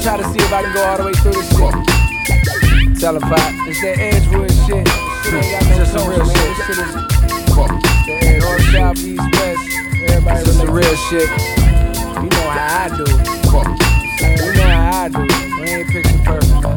try to see if I can go all the way through this shit. Tell her, Pop. It's that Edgewood shit. This shit ain't got no just some real shit. This shit is the north, south, east, west. Everybody just some real shit. You know how I do. You know how I do. We ain't picture perfect, man.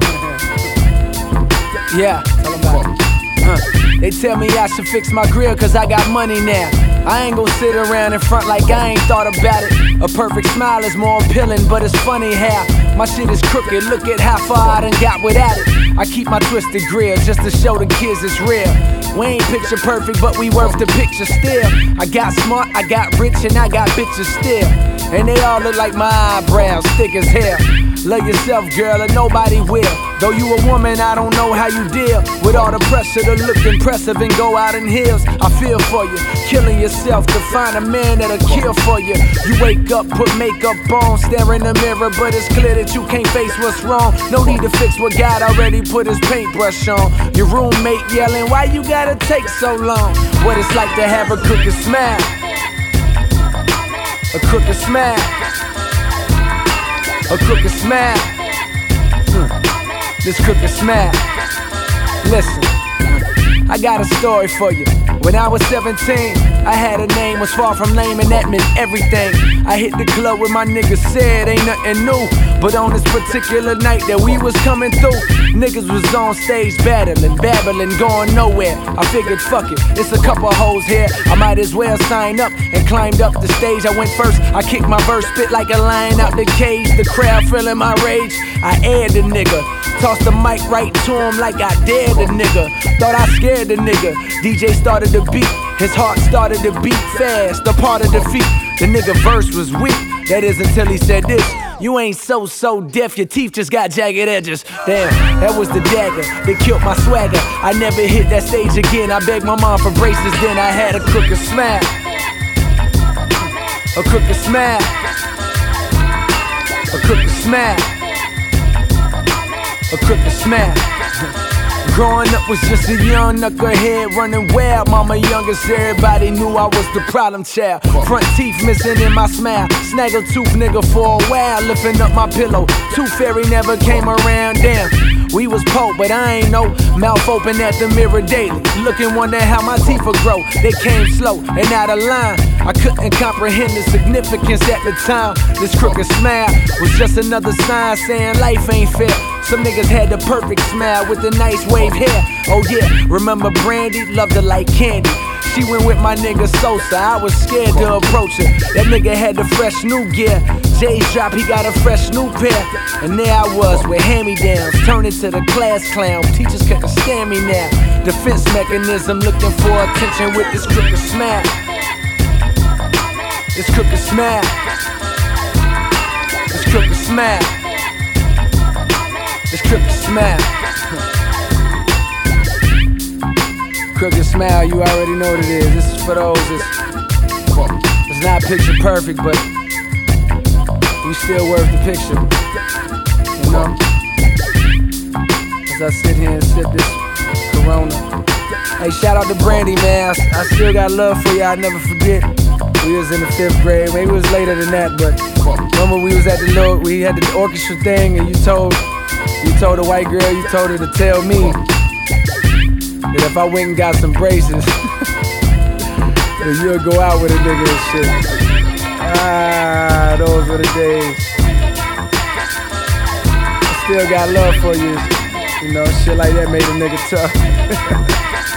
Yeah, tell them about it. They tell me I should fix my grill cause I got money now. I ain't gon' sit around in front like I ain't thought about it. A perfect smile is more appealing, but it's funny how my shit is crooked. Look at how far I done got without it. I keep my twisted grill just to show the kids it's real. We ain't picture perfect, but we worth the picture still. I got smart, I got rich, and I got bitches still. And they all look like my eyebrows, thick as hell. Love yourself, girl, and nobody will. Though you a woman, I don't know how you deal with all the pressure to look impressive and go out in heels. I feel for you, killing yourself to find a man that'll kill for you. You wake up, put makeup on, stare in the mirror, but it's clear that you can't face what's wrong. No need to fix what God already put his paintbrush on. Your roommate yelling, why you gotta take so long? What it's like to have a crooked smile. A crooked smile. A crooked smile. This crooked smile. Listen, I got a story for you. When I was 17, I had a name, was far from lame, and that meant everything. I hit the club with my niggas, said ain't nothing new. But on this particular night that we was coming through, niggas was on stage battling, babbling, going nowhere. I figured, fuck it, it's a couple hoes here, I might as well sign up, and climbed up the stage. I went first, I kicked my verse, spit like a lion out the cage. The crowd feeling my rage, I aired the nigga. Tossed the mic right to him like I dared the nigga. Thought I scared the nigga. DJ started to beat, his heart started to beat fast. A part of defeat, the nigga verse was weak. That is until he said this. You ain't so deaf, your teeth just got jagged edges. Damn, that was the dagger that killed my swagger. I never hit that stage again. I begged my mom for braces, then I had a crooked smile. A crooked smile. A crooked smile. A crooked smile. Growing up was just a young knucklehead running wild. Mama youngest, everybody knew I was the problem child. Front teeth missing in my smile. Snaggletooth nigga for a while, lifting up my pillow. Tooth fairy never came around, damn. We was poor, but I ain't no mouth open at the mirror daily. Looking, wonder how my teeth would grow. They came slow and out of line. I couldn't comprehend the significance at the time. This crooked smile was just another sign saying life ain't fair. Some niggas had the perfect smile with the nice wave hair. Oh yeah, remember Brandy? Loved her like candy. She went with my nigga Sosa, I was scared to approach her. That nigga had the fresh new gear. Jay's drop, he got a fresh new pair. And there I was with hand-me-downs, turning to the class clown. Teachers couldn't stand me now. Defense mechanism, looking for attention with this crooked smile. This crooked smile. This crooked smile. This crooked smile. Crooked smile, you already know what it is. This is for those it's not picture perfect, but we still worth the picture. You know? As I sit here and sip this Corona. Hey, shout out to Brandy, man. I still got love for you, I never forget. We was in the 5th grade, maybe it was later than that, but remember we was at we had the orchestra thing, and you told the white girl, you told her to tell me that if I went and got some braces, that you'll go out with a nigga and shit. Ah, those were the days. I still got love for you. You know, shit like that made a nigga tough.